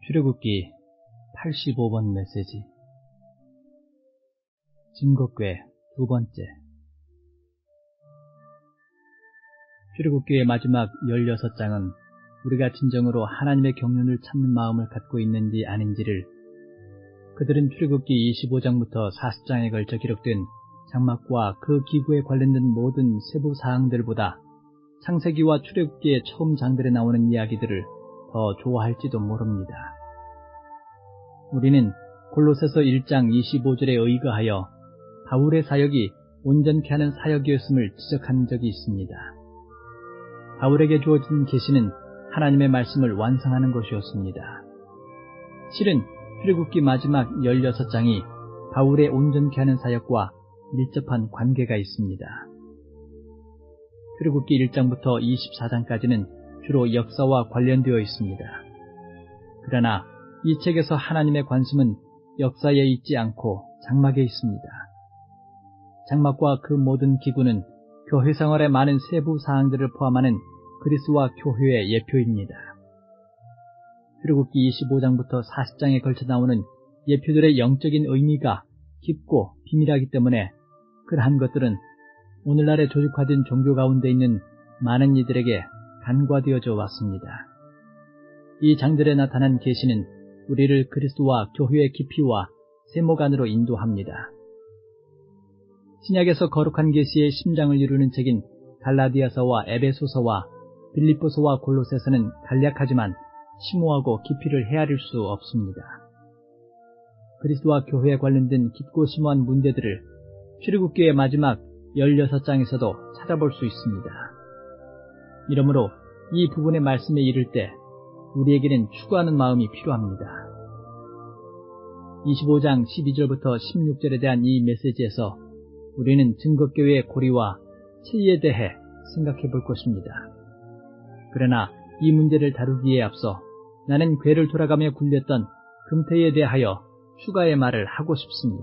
출애굽기 85번 메시지. 증거궤 두 번째. 출애굽기의 마지막 16장은 우리가 진정으로 하나님의 경륜을 찾는 마음을 갖고 있는지 아닌지를 그들은 출애굽기 25장부터 40장에 걸쳐 기록된 장막과 그 기구에 관련된 모든 세부 사항들보다 창세기와 출애굽기의 처음 장들에 나오는 이야기들을 더 좋아할지도 모릅니다. 우리는 골로새서 1장 25절에 의거하여 바울의 사역이 온전케 하는 사역이었음을 지적한 적이 있습니다. 바울에게 주어진 계시는 하나님의 말씀을 완성하는 것이었습니다. 실은 출애굽기 마지막 16장이 바울의 온전케 하는 사역과 밀접한 관계가 있습니다. 출애굽기 1장부터 24장까지는 주로 역사와 관련되어 있습니다. 그러나 이 책에서 하나님의 관심은 역사에 있지 않고 장막에 있습니다. 장막과 그 모든 기구는 교회 생활의 많은 세부 사항들을 포함하는 그리스도와 교회의 예표입니다. 출애굽기 25장부터 40장에 걸쳐 나오는 예표들의 영적인 의미가 깊고 비밀하기 때문에 그러한 것들은 오늘날의 조직화된 종교 가운데 있는 많은 이들에게 간과되어져 왔습니다. 이 장들에 나타난 계시는 우리를 그리스도와 교회의 깊이와 세목 안으로 인도합니다. 신약에서 거룩한 계시의 심장을 이루는 책인 갈라디아서와 에베소서와 빌립보서와 골로새서는 간략하지만 심오하고 깊이를 헤아릴 수 없습니다. 그리스도와 교회에 관련된 깊고 심오한 문제들을 출애굽기의 마지막 16장에서도 찾아볼 수 있습니다. 이러므로 이 부분의 말씀에 이를 때 우리에게는 추구하는 마음이 필요합니다. 25장 12절부터 16절에 대한 이 메시지에서 우리는 증거궤의 고리와 체의에 대해 생각해 볼 것입니다. 그러나 이 문제를 다루기에 앞서 나는 궤를 돌아가며 굴렸던 금태에 대하여 추가의 말을 하고 싶습니다.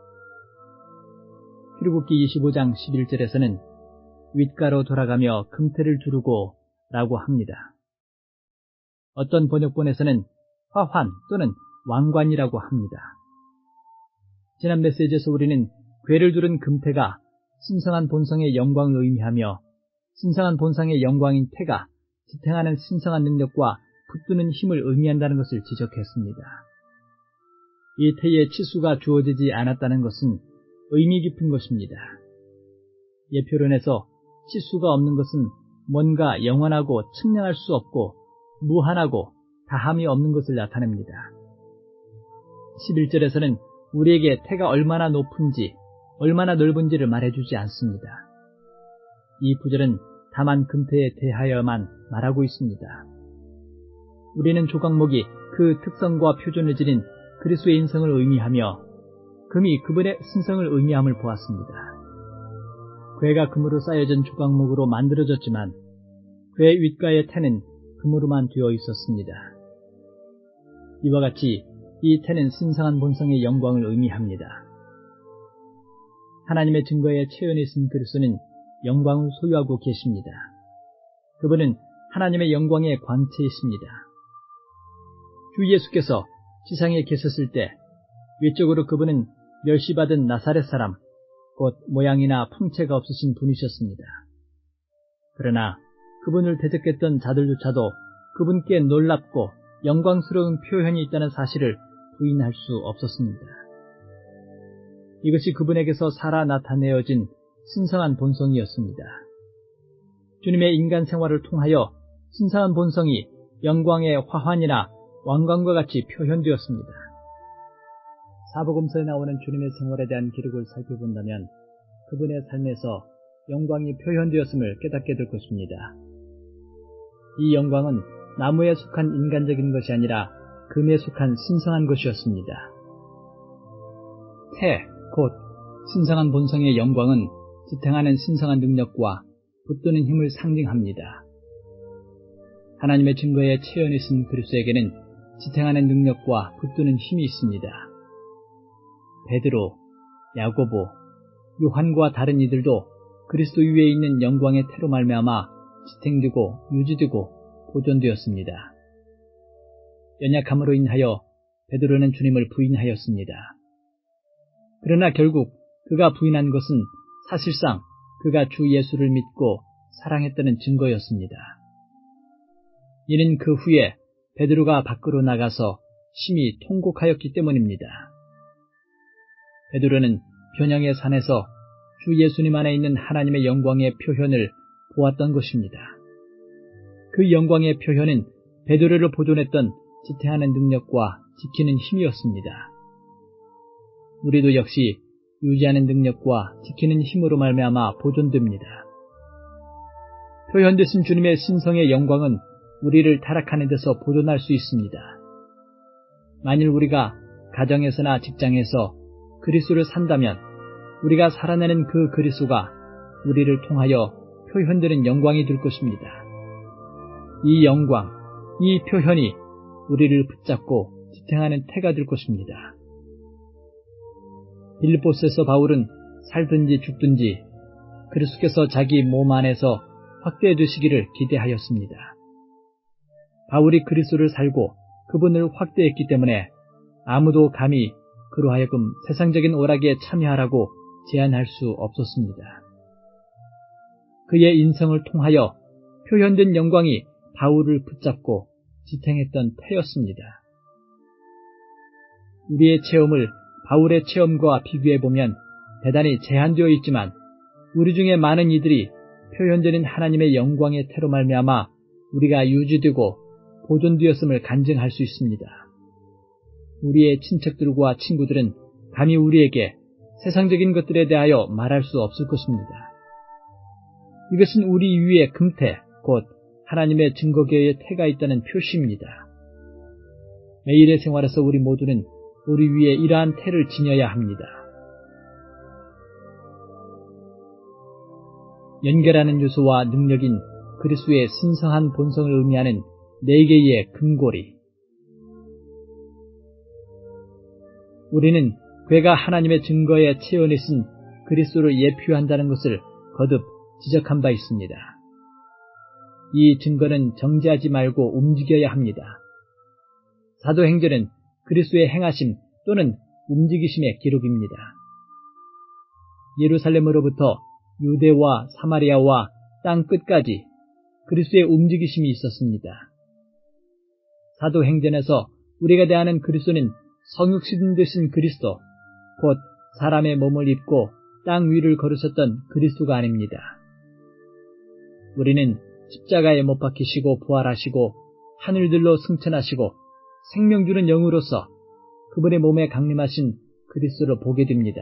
출애굽기 25장 11절에서는 윗가로 돌아가며 금태를 두르고 라고 합니다. 어떤 번역본에서는 화환 또는 왕관이라고 합니다. 지난 메시지에서 우리는 궤를 두른 금태가 신성한 본성의 영광을 의미하며 신성한 본성의 영광인 태가 지탱하는 신성한 능력과 붙드는 힘을 의미한다는 것을 지적했습니다. 이 태에 치수가 주어지지 않았다는 것은 의미 깊은 것입니다. 예표론에서 치수가 없는 것은 뭔가 영원하고 측량할 수 없고 무한하고 다함이 없는 것을 나타냅니다. 11절에서는 우리에게 태가 얼마나 높은지 얼마나 넓은지를 말해주지 않습니다. 이 구절은 다만 금태에 대하여만 말하고 있습니다. 우리는 조각목이 그 특성과 표준을 지닌 그리스도의 인성을 의미하며 금이 그분의 신성을 의미함을 보았습니다. 궤가 금으로 쌓여진 조각목으로 만들어졌지만 궤 윗가의 태는 금으로만 되어 있었습니다. 이와 같이 이 태는 신성한 본성의 영광을 의미합니다. 하나님의 증거에 체현해 있은 그리스도는 영광을 소유하고 계십니다. 그분은 하나님의 영광의 광채이십니다. 주 예수께서 지상에 계셨을 때 위쪽으로 그분은 멸시받은 나사렛 사람, 곧 모양이나 풍채가 없으신 분이셨습니다. 그러나 그분을 대적했던 자들조차도 그분께 놀랍고 영광스러운 표현이 있다는 사실을 부인할 수 없었습니다. 이것이 그분에게서 살아 나타내어진 신성한 본성이었습니다. 주님의 인간 생활을 통하여 신성한 본성이 영광의 화환이나 왕관과 같이 표현되었습니다. 사복음서에 나오는 주님의 생활에 대한 기록을 살펴본다면 그분의 삶에서 영광이 표현되었음을 깨닫게 될 것입니다. 이 영광은 나무에 속한 인간적인 것이 아니라 금에 속한 신성한 것이었습니다. 태, 곧 신성한 본성의 영광은 지탱하는 신성한 능력과 붙드는 힘을 상징합니다. 하나님의 증거에 체현해 있은 그리스도에게는 지탱하는 능력과 붙드는 힘이 있습니다. 베드로, 야고보, 요한과 다른 이들도 그리스도 위에 있는 영광의 태로 말미암아 지탱되고 유지되고 보존되었습니다. 연약함으로 인하여 베드로는 주님을 부인하였습니다. 그러나 결국 그가 부인한 것은 사실상 그가 주 예수를 믿고 사랑했다는 증거였습니다. 이는 그 후에 베드로가 밖으로 나가서 심히 통곡하였기 때문입니다. 베드로는 변형의 산에서 주 예수님 안에 있는 하나님의 영광의 표현을 보았던 것입니다. 그 영광의 표현은 베드로를 보존했던 지탱하는 능력과 지키는 힘이었습니다. 우리도 역시 유지하는 능력과 지키는 힘으로 말미암아 보존됩니다. 표현되신 주님의 신성의 영광은 우리를 타락하는 데서 보존할 수 있습니다. 만일 우리가 가정에서나 직장에서 그리스도를 산다면 우리가 살아내는 그 그리스도가 우리를 통하여 표현되는 영광이 될 것입니다. 이 영광, 이 표현이 우리를 붙잡고 지탱하는 태가 될 것입니다. 빌립보스에서 바울은 살든지 죽든지 그리스도께서 자기 몸 안에서 확대되시기를 기대하였습니다. 바울이 그리스도를 살고 그분을 확대했기 때문에 아무도 감히 그로 하여금 세상적인 오락에 참여하라고 제안할 수 없었습니다. 그의 인성을 통하여 표현된 영광이 바울을 붙잡고 지탱했던 태였습니다. 우리의 체험을 바울의 체험과 비교해보면 대단히 제한되어 있지만 우리 중에 많은 이들이 표현되는 하나님의 영광의 태로 말미암아 우리가 유지되고 보존되었음을 간증할 수 있습니다. 우리의 친척들과 친구들은 감히 우리에게 세상적인 것들에 대하여 말할 수 없을 것입니다. 이것은 우리 위에 금태, 곧 하나님의 증거계의 태가 있다는 표시입니다. 매일의 생활에서 우리 모두는 우리 위에 이러한 태를 지녀야 합니다. 연결하는 요소와 능력인 그리스도의 신성한 본성을 의미하는 4개의 금고리. 우리는 괴가 하나님의 증거에 채워내신 그리스도를 예표한다는 것을 거듭 지적한 바 있습니다. 이 증거는 정지하지 말고 움직여야 합니다. 사도행전은 그리스도의 행하심 또는 움직이심의 기록입니다. 예루살렘으로부터 유대와 사마리아와 땅 끝까지 그리스도의 움직이심이 있었습니다. 사도행전에서 우리가 대하는 그리스도는 성육신 되신 그리스도, 곧 사람의 몸을 입고 땅 위를 걸으셨던 그리스도가 아닙니다. 우리는 십자가에 못 박히시고 부활하시고 하늘들로 승천하시고 생명 주는 영으로서 그분의 몸에 강림하신 그리스도를 보게 됩니다.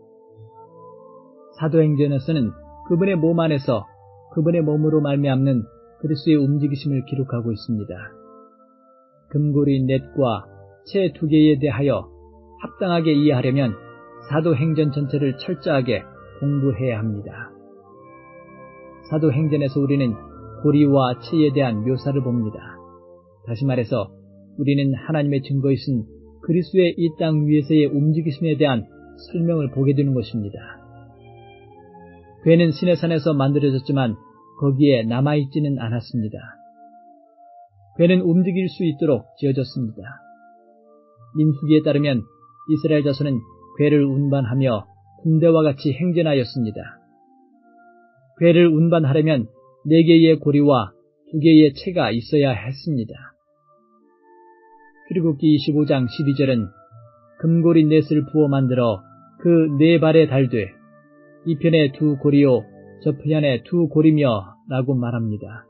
사도행전에서는 그분의 몸 안에서 그분의 몸으로 말미암는 그리스도의 움직이심을 기록하고 있습니다. 금고리 넷과 채 2개에 대하여 합당하게 이해하려면 사도행전 전체를 철저하게 공부해야 합니다. 사도행전에서 우리는 고리와 채에 대한 묘사를 봅니다. 다시 말해서 우리는 하나님의 증거이신 그리스도의 이 땅 위에서의 움직이심에 대한 설명을 보게 되는 것입니다. 괴는 시내산에서 만들어졌지만 거기에 남아있지는 않았습니다. 괴는 움직일 수 있도록 지어졌습니다. 민수기에 따르면 이스라엘 자손은 괴를 운반하며 군대와 같이 행진하였습니다. 괴를 운반하려면 4개의 고리와 2개의 채가 있어야 했습니다. 출애굽기 25장 12절은 금고리 넷을 부어 만들어 그 4발에 달되 이 편에 2 고리요 저 편에 2 고리며 라고 말합니다.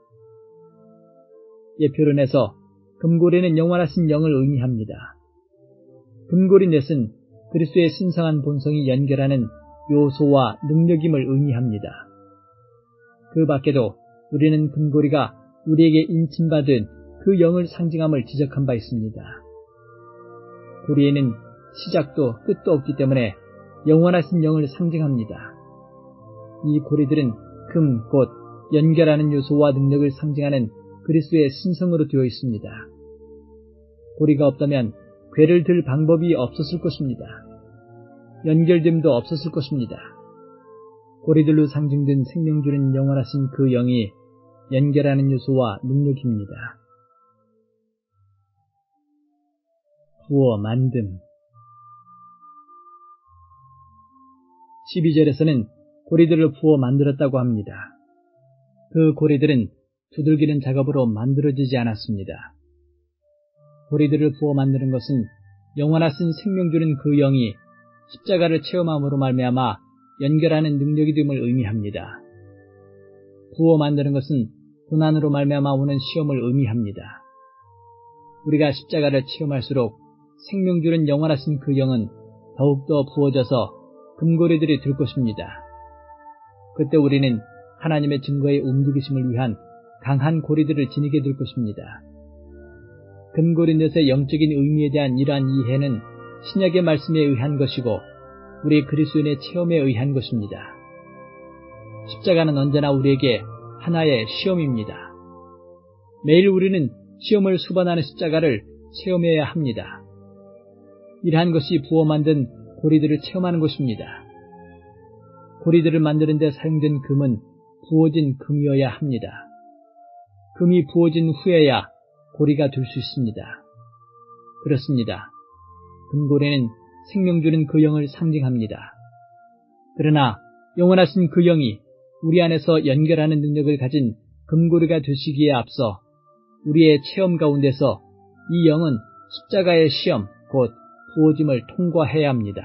예표론에서 금고리는 영원하신 영을 의미합니다. 금고리 넷은 그리스도의 신성한 본성이 연결하는 요소와 능력임을 의미합니다. 그 밖에도 우리는 금고리가 우리에게 인침받은 그 영을 상징함을 지적한 바 있습니다. 고리에는 시작도 끝도 없기 때문에 영원하신 영을 상징합니다. 이 고리들은 금, 곧 연결하는 요소와 능력을 상징하는 그리스도의 신성으로 되어 있습니다. 고리가 없다면 괴를 들 방법이 없었을 것입니다. 연결됨도 없었을 것입니다. 고리들로 상징된 생명 주는 영원하신 그 영이 연결하는 요소와 능력입니다. 부어 만듦. 12절에서는 고리들을 부어 만들었다고 합니다. 그 고리들은 두들기는 작업으로 만들어지지 않았습니다. 고리들을 부어 만드는 것은 영원하신 생명 주는 그 영이 십자가를 체험함으로 말미암아 연결하는 능력이 됨을 의미합니다. 부어 만드는 것은 고난으로 말미암아 오는 시험을 의미합니다. 우리가 십자가를 체험할수록 생명 주는 영원하신 그 영은 더욱더 부어져서 금고리들이 될 것입니다. 그때 우리는 하나님의 증거의 움직이심을 위한 강한 고리들을 지니게 될 것입니다. 금고리 넷의 영적인 의미에 대한 이러한 이해는 신약의 말씀에 의한 것이고 우리 그리스도인의 체험에 의한 것입니다. 십자가는 언제나 우리에게 하나의 시험입니다. 매일 우리는 시험을 수반하는 십자가를 체험해야 합니다. 이러한 것이 부어 만든 고리들을 체험하는 것입니다. 고리들을 만드는 데 사용된 금은 부어진 금이어야 합니다. 금이 부어진 후에야 고리가 될 수 있습니다. 그렇습니다. 금고리는 생명 주는 그 영을 상징합니다. 그러나 영원하신 그 영이 우리 안에서 연결하는 능력을 가진 금고리가 되시기에 앞서 우리의 체험 가운데서 이 영은 십자가의 시험, 곧 부어짐을 통과해야 합니다.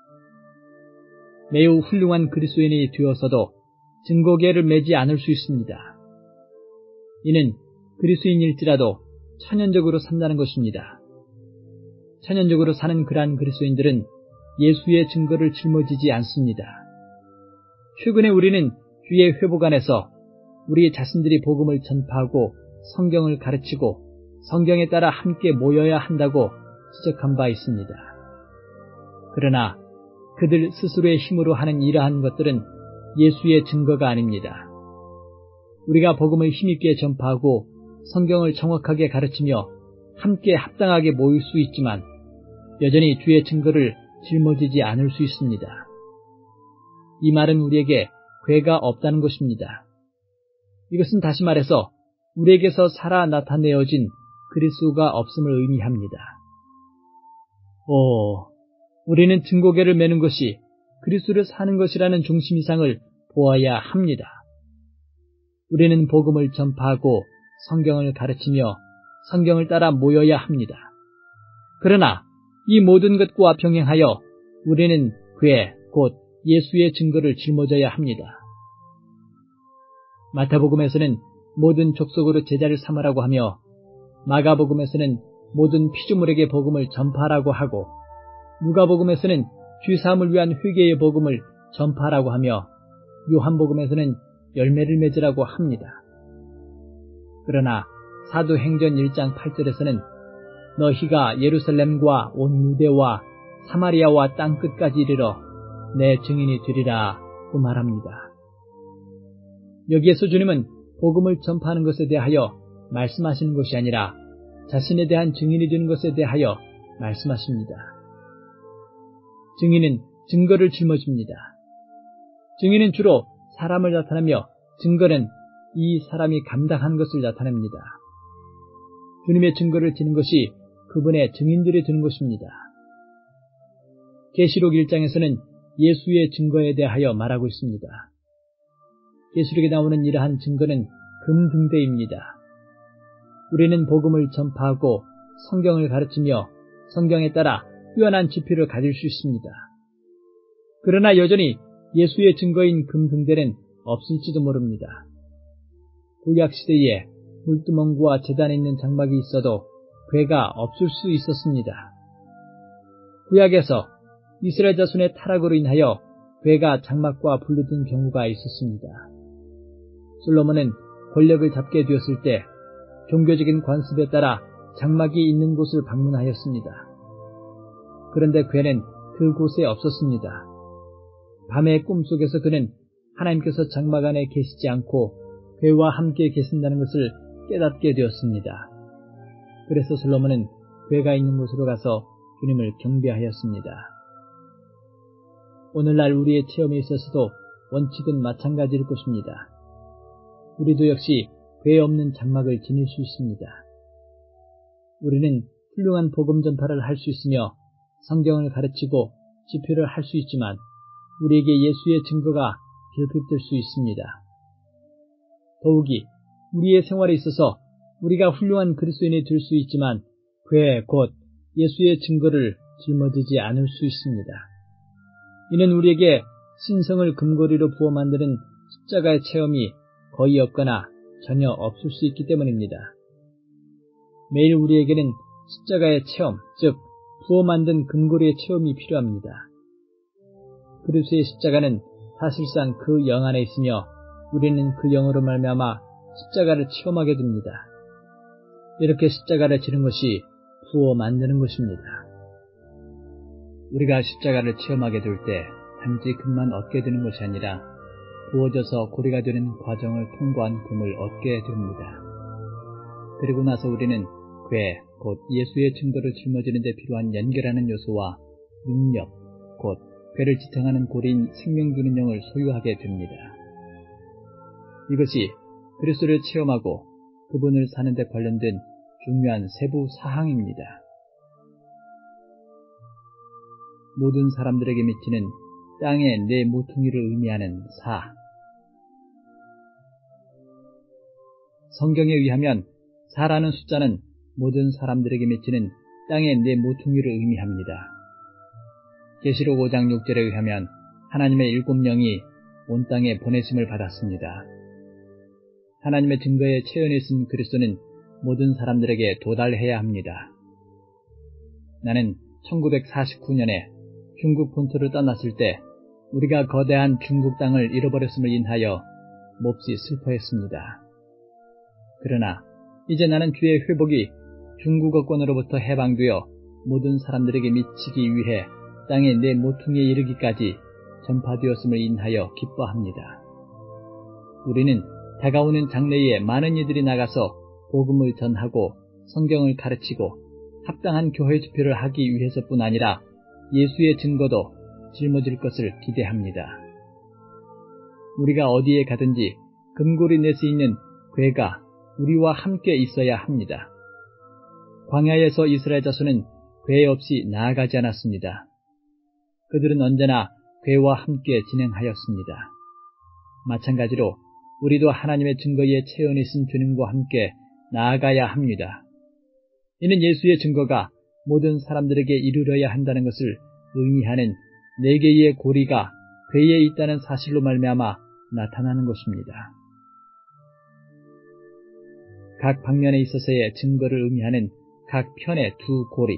매우 훌륭한 그리스도인이 되어서도 증거계를 매지 않을 수 있습니다. 이는 그리스도인일지라도 천연적으로 산다는 것입니다. 천연적으로 사는 그러한 그리스도인들은 예수의 증거를 짊어지지 않습니다. 최근에 우리는 주의 회복 안에서 우리 자신들이 복음을 전파하고 성경을 가르치고 성경에 따라 함께 모여야 한다고 지적한 바 있습니다. 그러나 그들 스스로의 힘으로 하는 이러한 것들은 예수의 증거가 아닙니다. 우리가 복음을 힘있게 전파하고 성경을 정확하게 가르치며 함께 합당하게 모일 수 있지만 여전히 주의 증거를 짊어지지 않을 수 있습니다. 이 말은 우리에게 괴가 없다는 것입니다. 이것은 다시 말해서 우리에게서 살아 나타내어진 그리스도가 없음을 의미합니다. 우리는 증거계를 매는 것이 그리스도를 사는 것이라는 중심 이상을 보아야 합니다. 우리는 복음을 전파하고 성경을 가르치며 성경을 따라 모여야 합니다. 그러나 이 모든 것과 병행하여 우리는 괴, 곧 예수의 증거를 짊어져야 합니다. 마태복음에서는 모든 족속으로 제자를 삼으라고 하며 마가복음에서는 모든 피조물에게 복음을 전파하라고 하고 누가복음에서는 죄사함을 위한 회개의 복음을 전파하라고 하며 요한복음에서는 열매를 맺으라고 합니다. 그러나 사도행전 1장 8절에서는 너희가 예루살렘과 온 유대와 사마리아와 땅끝까지 이르러 내 증인이 되리라 고 말합니다. 여기에서 주님은 복음을 전파하는 것에 대하여 말씀하시는 것이 아니라 자신에 대한 증인이 되는 것에 대하여 말씀하십니다. 증인은 증거를 짊어집니다. 증인은 주로 사람을 나타내며 증거는 이 사람이 감당한 것을 나타냅니다. 주님의 증거를 지는 것이 그분의 증인들이 되는 것입니다. 계시록 1장에서는 예수의 증거에 대하여 말하고 있습니다. 계시록에 나오는 이러한 증거는 금등대입니다. 우리는 복음을 전파하고 성경을 가르치며 성경에 따라 뛰어난 지표를 가질 수 있습니다. 그러나 여전히 예수의 증거인 금등대는 없을지도 모릅니다. 구약시대에 물두멍과 제단에 있는 장막이 있어도 괴가 없을 수 있었습니다. 구약에서 이스라엘 자손의 타락으로 인하여 괴가 장막과 분리된 경우가 있었습니다. 솔로몬은 권력을 잡게 되었을 때 종교적인 관습에 따라 장막이 있는 곳을 방문하였습니다. 그런데 괴는 그곳에 없었습니다. 밤의 꿈속에서 그는 하나님께서 장막 안에 계시지 않고 괴와 함께 계신다는 것을 깨닫게 되었습니다. 그래서 솔로몬은 괴가 있는 곳으로 가서 주님을 경배하였습니다. 오늘날 우리의 체험에 있어서도 원칙은 마찬가지일 것입니다. 우리도 역시 괴 없는 장막을 지닐 수 있습니다. 우리는 훌륭한 복음 전파를 할 수 있으며 성경을 가르치고 집회를 할 수 있지만 우리에게 예수의 증거가 결핍될 수 있습니다. 더욱이 우리의 생활에 있어서 우리가 훌륭한 그리스도인이 될 수 있지만 그에 곧 예수의 증거를 짊어지지 않을 수 있습니다. 이는 우리에게 신성을 금고리로 부어 만드는 십자가의 체험이 거의 없거나 전혀 없을 수 있기 때문입니다. 매일 우리에게는 십자가의 체험, 즉 부어 만든 금고리의 체험이 필요합니다. 그리스도의 십자가는 사실상 그 영 안에 있으며 우리는 그 영으로 말미암아 십자가를 체험하게 됩니다. 이렇게 십자가를 지는 것이 부어 만드는 것입니다. 우리가 십자가를 체험하게 될 때 단지 금만 얻게 되는 것이 아니라 부어져서 고리가 되는 과정을 통과한 금을 얻게 됩니다. 그리고 나서 우리는 괴, 곧 예수의 증거를 짊어지는 데 필요한 연결하는 요소와 능력, 곧 괴를 지탱하는 고리인 생명 주는 영을 소유하게 됩니다. 이것이 그리스도를 체험하고 그분을 사는 데 관련된 중요한 세부 사항입니다. 모든 사람들에게 미치는 땅의 네 모퉁이를 의미하는 사. 성경에 의하면 사라는 숫자는 모든 사람들에게 미치는 땅의 네 모퉁이를 의미합니다. 계시록 5장 6절에 의하면 하나님의 7영이 온 땅에 보내심을 받았습니다. 하나님의 증거에 체현에 있은 그리스도는 모든 사람들에게 도달해야 합니다. 나는 1949년에 중국 본토를 떠났을 때 우리가 거대한 중국 땅을 잃어버렸음을 인하여 몹시 슬퍼했습니다. 그러나 이제 나는 주의 회복이 중국어권으로부터 해방되어 모든 사람들에게 미치기 위해 땅의 네 모퉁이에 이르기까지 전파되었음을 인하여 기뻐합니다. 우리는 다가오는 장래에 많은 이들이 나가서 복음을 전하고 성경을 가르치고 합당한 교회 집회를 하기 위해서뿐 아니라 예수의 증거도 짊어질 것을 기대합니다. 우리가 어디에 가든지 금고리 넷에 있는 괴가 우리와 함께 있어야 합니다. 광야에서 이스라엘 자손은 괴 없이 나아가지 않았습니다. 그들은 언제나 괴와 함께 진행하였습니다. 마찬가지로 우리도 하나님의 증거에 체현해 있은 주님과 함께 나아가야 합니다. 이는 예수의 증거가 모든 사람들에게 이르러야 한다는 것을 의미하는 4개의 고리가 괴에 있다는 사실로 말미암아 나타나는 것입니다. 각 방면에 있어서의 증거를 의미하는 각 편의 2 고리.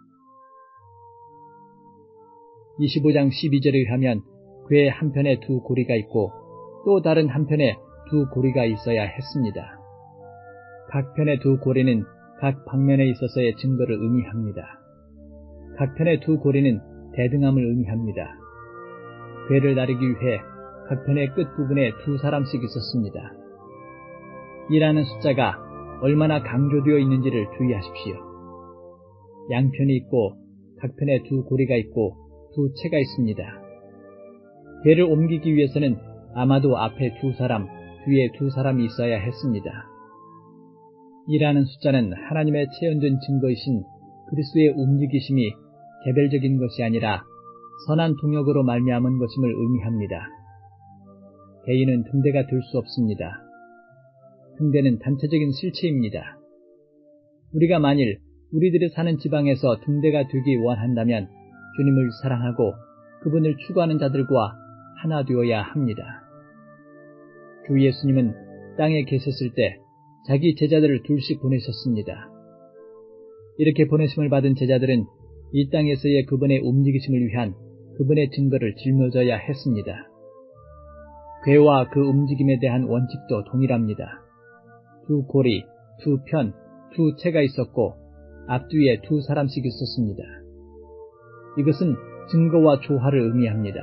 25장 12절에 의하면 괴의 한편에 2 고리가 있고 또 다른 한편에 2 고리가 있어야 했습니다. 각 편의 2 고리는 각 방면에 있어서의 증거를 의미합니다. 각 편의 2 고리는 대등함을 의미합니다. 괴를 나르기 위해 각 편의 끝부분에 2 사람씩 있었습니다. 이라는 숫자가 얼마나 강조되어 있는지를 주의하십시오. 양편이 있고 각 편에 2 고리가 있고 2 채가 있습니다. 괴를 옮기기 위해서는 아마도 앞에 2 사람, 뒤에 2 사람이 있어야 했습니다. 이라는 숫자는 하나님의 체현된 증거이신 그리스도의 움직이심이 개별적인 것이 아니라 선한 동역으로 말미암은 것임을 의미합니다. 개인은 등대가 될 수 없습니다. 등대는 단체적인 실체입니다. 우리가 만일 우리들이 사는 지방에서 등대가 되기 원한다면 주님을 사랑하고 그분을 추구하는 자들과 하나 되어야 합니다. 주 예수님은 땅에 계셨을 때 자기 제자들을 둘씩 보내셨습니다. 이렇게 보내심을 받은 제자들은 이 땅에서의 그분의 움직이심을 위한 그분의 증거를 짊어져야 했습니다. 괴와 그 움직임에 대한 원칙도 동일합니다. 2 고리, 2 편, 2 채가 있었고 앞뒤에 2 사람씩 있었습니다. 이것은 증거와 조화를 의미합니다.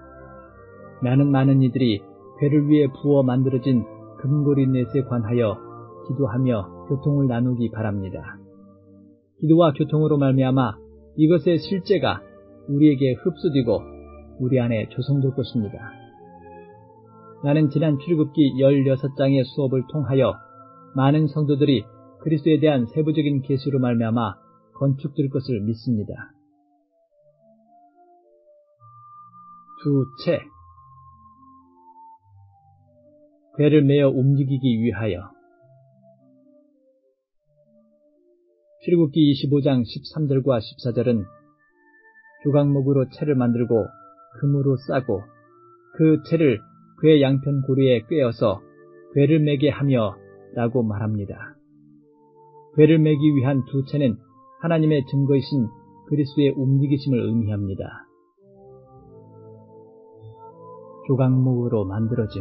많은 이들이 괴를 위해 부어 만들어진 금고리 넷에 관하여 기도하며 교통을 나누기 바랍니다. 기도와 교통으로 말미암아 이것의 실제가 우리에게 흡수되고 우리 안에 조성될 것입니다. 나는 지난 출애굽기 16장의 수업을 통하여 많은 성도들이 그리스도에 대한 세부적인 계시로 말미암아 건축될 것을 믿습니다. 두채, 괴를 메어 움직이기 위하여. 출애굽기 25장 13절과 14절은 조각목으로 채를 만들고 금으로 싸고 그 채를 괴 양편 고리에 꿰어서 괴를 매게 하며 라고 말합니다. 괴를 매기 위한 두 채는 하나님의 증거이신 그리스도의 움직이심을 의미합니다. 조각목으로 만들어짐.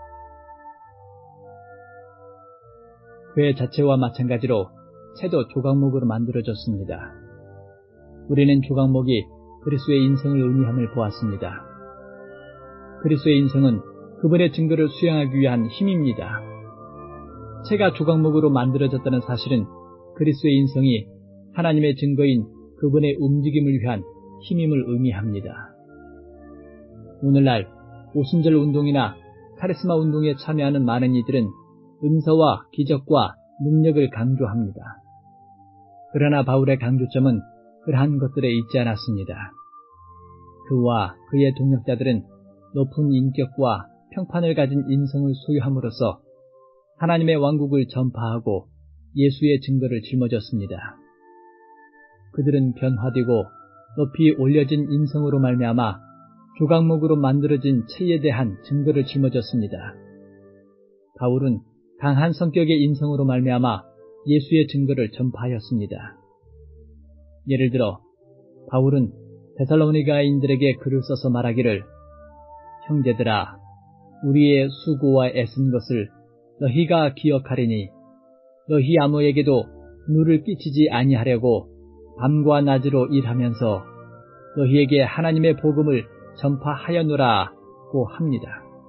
괴 자체와 마찬가지로 채도 조각목으로 만들어졌습니다. 우리는 조각목이 그리스도의 인성을 의미함을 보았습니다. 그리스도의 인성은 그분의 증거를 수행하기 위한 힘입니다. 채가 조각목으로 만들어졌다는 사실은 그리스도의 인성이 하나님의 증거인 그분의 움직임을 위한 힘임을 의미합니다. 오늘날 오순절 운동이나 카리스마 운동에 참여하는 많은 이들은 은사와 기적과 능력을 강조합니다. 그러나 바울의 강조점은 그러한 것들에 있지 않았습니다. 그와 그의 동역자들은 높은 인격과 평판을 가진 인성을 소유함으로써 하나님의 왕국을 전파하고 예수의 증거를 짊어졌습니다. 그들은 변화되고 높이 올려진 인성으로 말미암아 조각목으로 만들어진 채에 대한 증거를 짊어졌습니다. 바울은 강한 성격의 인성으로 말미암아 예수의 증거를 전파하였습니다. 예를 들어 바울은 데살로니가인들에게 글을 써서 말하기를 형제들아 우리의 수고와 애쓴 것을 너희가 기억하리니 너희 아무에게도 누를 끼치지 아니하려고 밤과 낮으로 일하면서 너희에게 하나님의 복음을 전파하였노라고 합니다.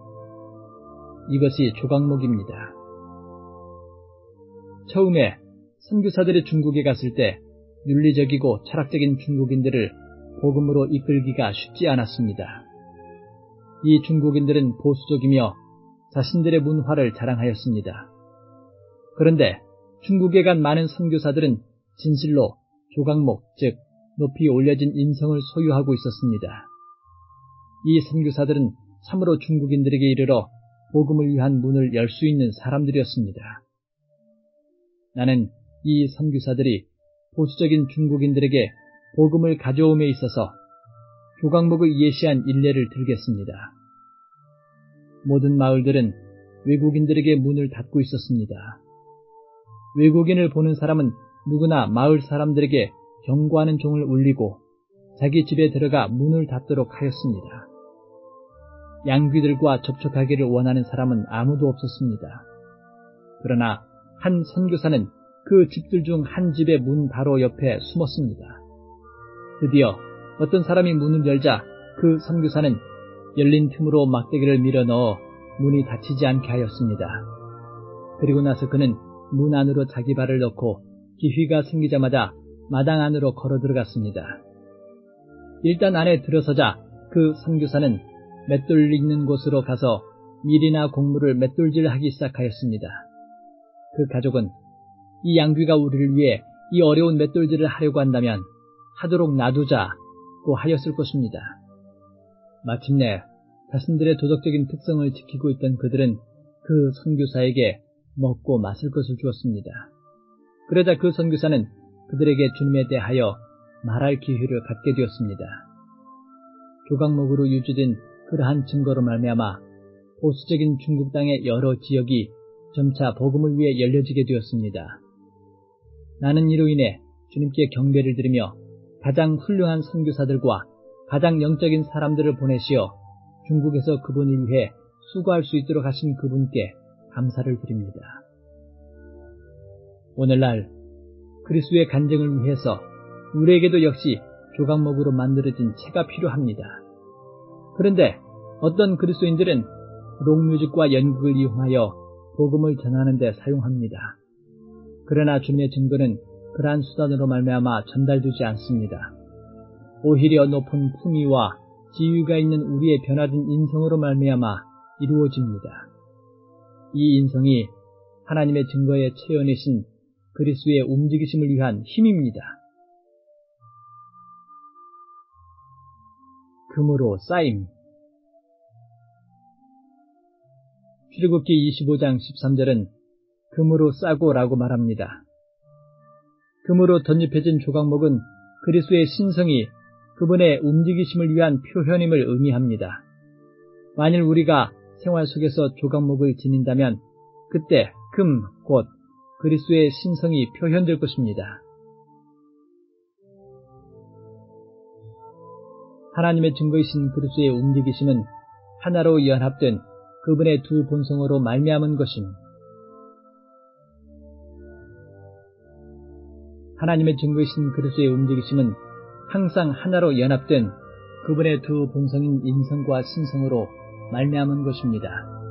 이것이 조각목입니다. 처음에 선교사들이 중국에 갔을 때 윤리적이고 철학적인 중국인들을 복음으로 이끌기가 쉽지 않았습니다. 이 중국인들은 보수적이며 자신들의 문화를 자랑하였습니다. 그런데 중국에 간 많은 선교사들은 진실로 조각목, 즉 높이 올려진 인성을 소유하고 있었습니다. 이 선교사들은 참으로 중국인들에게 이르러 복음을 위한 문을 열 수 있는 사람들이었습니다. 나는 이 선교사들이 보수적인 중국인들에게 복음을 가져옴에 있어서 조각목을 예시한 일례를 들겠습니다. 모든 마을들은 외국인들에게 문을 닫고 있었습니다. 외국인을 보는 사람은 누구나 마을 사람들에게 경고하는 종을 울리고 자기 집에 들어가 문을 닫도록 하였습니다. 양귀들과 접촉하기를 원하는 사람은 아무도 없었습니다. 그러나 한 선교사는 그 집들 중 한 집의 문 바로 옆에 숨었습니다. 드디어 어떤 사람이 문을 열자 그 선교사는 열린 틈으로 막대기를 밀어 넣어 문이 닫히지 않게 하였습니다. 그리고 나서 그는 문 안으로 자기 발을 넣고 기회가 생기자마자 마당 안으로 걸어 들어갔습니다. 일단 안에 들어서자 그 선교사는 맷돌 있는 곳으로 가서 밀이나 곡물을 맷돌질하기 시작하였습니다. 그 가족은 이 양귀가 우리를 위해 이 어려운 맷돌질을 하려고 한다면 하도록 놔두자고 하였을 것입니다. 마침내 자신들의 도덕적인 특성을 지키고 있던 그들은 그 선교사에게 먹고 마실 것을 주었습니다. 그러자 그 선교사는 그들에게 주님에 대하여 말할 기회를 갖게 되었습니다. 조각목으로 유지된 그러한 증거로 말미암아 보수적인 중국 땅의 여러 지역이 점차 복음을 위해 열려지게 되었습니다. 나는 이로 인해 주님께 경배를 드리며 가장 훌륭한 선교사들과 가장 영적인 사람들을 보내시어 중국에서 그분을 위해 수고할 수 있도록 하신 그분께 감사를 드립니다. 오늘날 그리스도의 간증을 위해서 우리에게도 역시 조각목으로 만들어진 채가 필요합니다. 그런데 어떤 그리스도인들은 록뮤직과 연극을 이용하여 복음을 전하는 데 사용합니다. 그러나 주님의 증거는 그러한 수단으로 말미암아 전달되지 않습니다. 오히려 높은 품위와 지위가 있는 우리의 변화된 인성으로 말미암아 이루어집니다. 이 인성이 하나님의 증거의 체현이신 그리스도의 움직이심을 위한 힘입니다. 금으로 쌓임. 출애굽기 25장 13절은 금으로 싸고 라고 말합니다. 금으로 덧입혀진 조각목은 그리스도의 신성이 그분의 움직이심을 위한 표현임을 의미합니다. 만일 우리가 생활 속에서 조각목을 지닌다면 그때 금, 곧 그리스도의 신성이 표현될 것입니다. 하나님의 증거이신 그리스도의 움직이심은 하나로 연합된 그분의 두 본성으로 말미암은 것임. 하나님의 증거이신 그리스도의 움직이심은 항상 하나로 연합된 그분의 두 본성인 인성과 신성으로 말미암은 것입니다.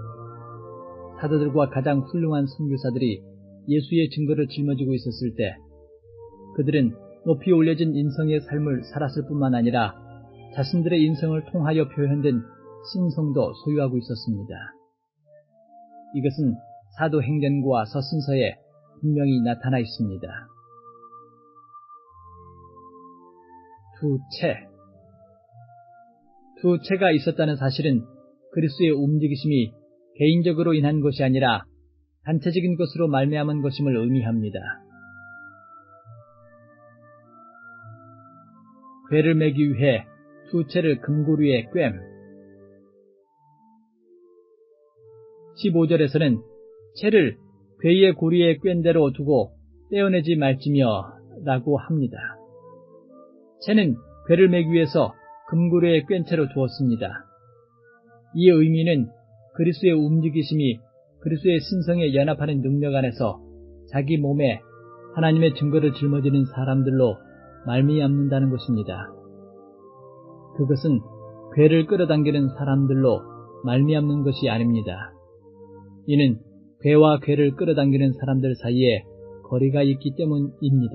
사도들과 가장 훌륭한 선교사들이 예수의 증거를 짊어지고 있었을 때 그들은 높이 올려진 인성의 삶을 살았을 뿐만 아니라 자신들의 인성을 통하여 표현된 신성도 소유하고 있었습니다. 이것은 사도행전과 서신서에 분명히 나타나 있습니다. 두체가 있었다는 사실은 그리스도의 움직이심이 개인적으로 인한 것이 아니라 단체적인 것으로 말미암은 것임을 의미합니다. 궤를 매기 위해 두체를 금고리에 꿰. 15절에서는 채를 궤의 고리에 꿰인 대로 두고 떼어내지 말지며 라고 합니다. 채는 궤를 매기 위해서 금고리에 꿰인 채로 두었습니다. 이 의미는 그리스도의 움직이심이 그리스도의 신성에 연합하는 능력 안에서 자기 몸에 하나님의 증거를 짊어지는 사람들로 말미암는다는 것입니다. 그것은 궤를 끌어당기는 사람들로 말미암는 것이 아닙니다. 이는 궤와 궤를 끌어당기는 사람들 사이에 거리가 있기 때문입니다.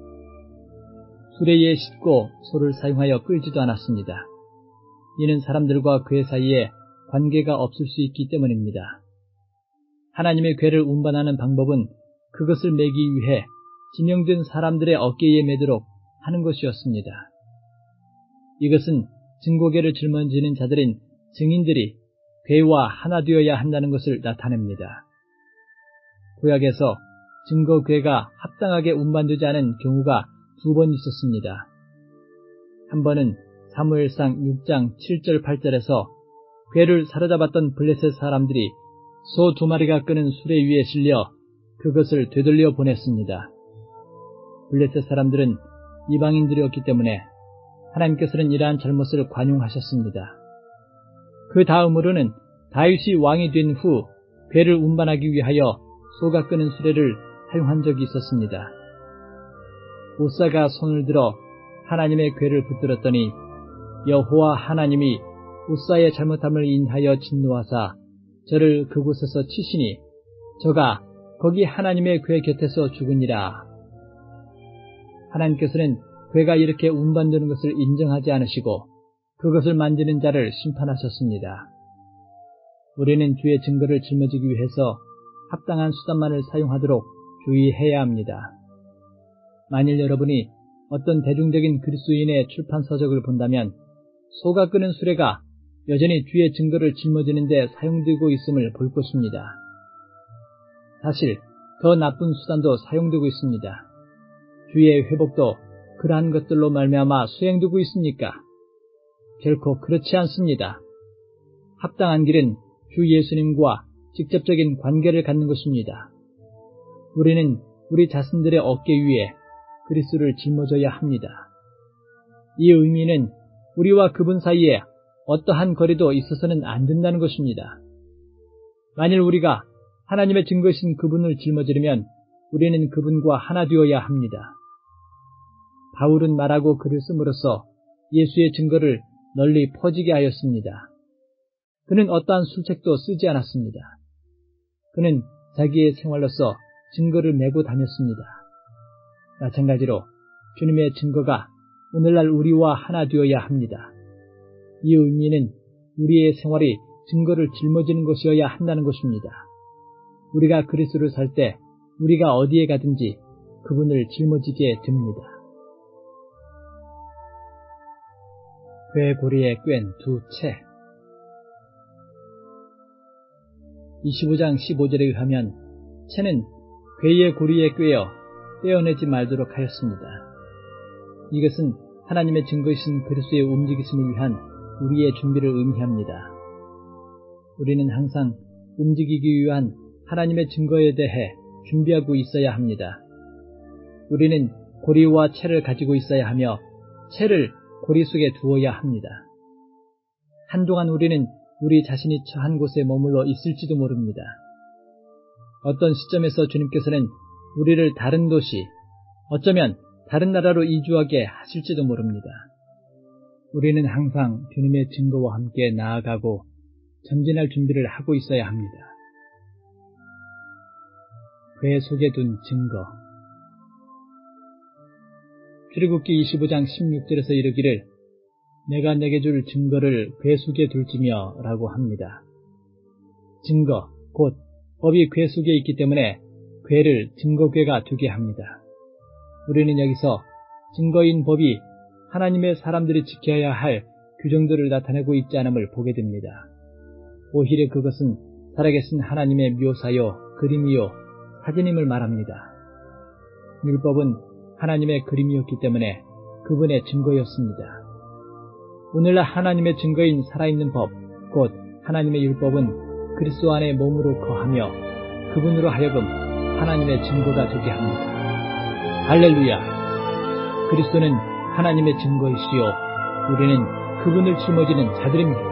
수레에 싣고 소를 사용하여 끌지도 않았습니다. 이는 사람들과 궤 사이에 관계가 없을 수 있기 때문입니다. 하나님의 궤를 운반하는 방법은 그것을 매기 위해 지명된 사람들의 어깨에 매도록 하는 것이었습니다. 이것은 증거궤를 짊어지는 자들인 증인들이 궤와 하나 되어야 한다는 것을 나타냅니다. 구약에서 증거궤가 합당하게 운반되지 않은 경우가 2번 있었습니다. 한 번은 사무엘상 6장 7절 8절에서 궤를 사로잡았던 블레셋 사람들이 소 2마리가 끄는 수레 위에 실려 그것을 되돌려 보냈습니다. 블레셋 사람들은 이방인들이었기 때문에 하나님께서는 이러한 잘못을 관용하셨습니다. 그 다음으로는 다윗이 왕이 된 후 궤를 운반하기 위하여 소가 끄는 수레를 사용한 적이 있었습니다. 우사가 손을 들어 하나님의 궤를 붙들었더니 여호와 하나님이 우사의 잘못함을 인하여 진노하사 저를 그곳에서 치시니 저가 거기 하나님의 궤 곁에서 죽으니라. 하나님께서는 궤가 이렇게 운반되는 것을 인정하지 않으시고 그것을 만지는 자를 심판하셨습니다. 우리는 주의 증거를 짊어지기 위해서 합당한 수단만을 사용하도록 주의해야 합니다. 만일 여러분이 어떤 대중적인 그리스도인의 출판 서적을 본다면 소가 끄는 수레가 여전히 주의 증거를 짊어지는 데 사용되고 있음을 볼 것입니다. 사실 더 나쁜 수단도 사용되고 있습니다. 주의 회복도 그러한 것들로 말미암아 수행되고 있습니까? 결코 그렇지 않습니다. 합당한 길은 주 예수님과 직접적인 관계를 갖는 것입니다. 우리는 우리 자신들의 어깨 위에 그리스도를 짊어져야 합니다. 이 의미는 우리와 그분 사이에 어떠한 거리도 있어서는 안 된다는 것입니다. 만일 우리가 하나님의 증거이신 그분을 짊어지려면 우리는 그분과 하나 되어야 합니다. 바울은 말하고 글을 씀으로써 예수의 증거를 널리 퍼지게 하였습니다. 그는 어떠한 술책도 쓰지 않았습니다. 그는 자기의 생활로서 증거를 메고 다녔습니다. 마찬가지로 주님의 증거가 오늘날 우리와 하나 되어야 합니다. 이 의미는 우리의 생활이 증거를 짊어지는 것이어야 한다는 것입니다. 우리가 그리스도를 살 때 우리가 어디에 가든지 그분을 짊어지게 됩니다. 괴 고리에 꿰인 두 채. 25장 15절에 의하면 채는 괴의 고리에 꿰어 떼어내지 말도록 하였습니다. 이것은 하나님의 증거이신 그리스도의 움직이심을 위한 우리의 준비를 의미합니다. 우리는 항상 움직이기 위한 하나님의 증거에 대해 준비하고 있어야 합니다. 우리는 고리와 채를 가지고 있어야 하며 채를 고리 속에 두어야 합니다. 한동안 우리는 우리 자신이 처한 곳에 머물러 있을지도 모릅니다. 어떤 시점에서 주님께서는 우리를 다른 도시, 어쩌면 다른 나라로 이주하게 하실지도 모릅니다. 우리는 항상 주님의 증거와 함께 나아가고 전진할 준비를 하고 있어야 합니다. 괴 속에 둔 증거. 출애굽기 25장 16절에서 이르기를 내가 내게 줄 증거를 괴 속에 둘지며 라고 합니다. 증거, 곧 법이 괴 속에 있기 때문에 괴를 증거괴가 두게 합니다. 우리는 여기서 증거인 법이 하나님의 사람들이 지켜야 할 규정들을 나타내고 있지 않음을 보게 됩니다. 오히려 그것은 살아계신 하나님의 묘사요, 그림이요, 사진임을 말합니다. 율법은 하나님의 그림이었기 때문에 그분의 증거였습니다. 오늘날 하나님의 증거인 살아있는 법, 곧 하나님의 율법은 그리스도 안에 몸으로 거하며 그분으로 하여금 하나님의 증거가 되게 합니다. 할렐루야! 그리스도는 하나님의 증거이시요 우리는 그분을 짊어지는 자들입니다.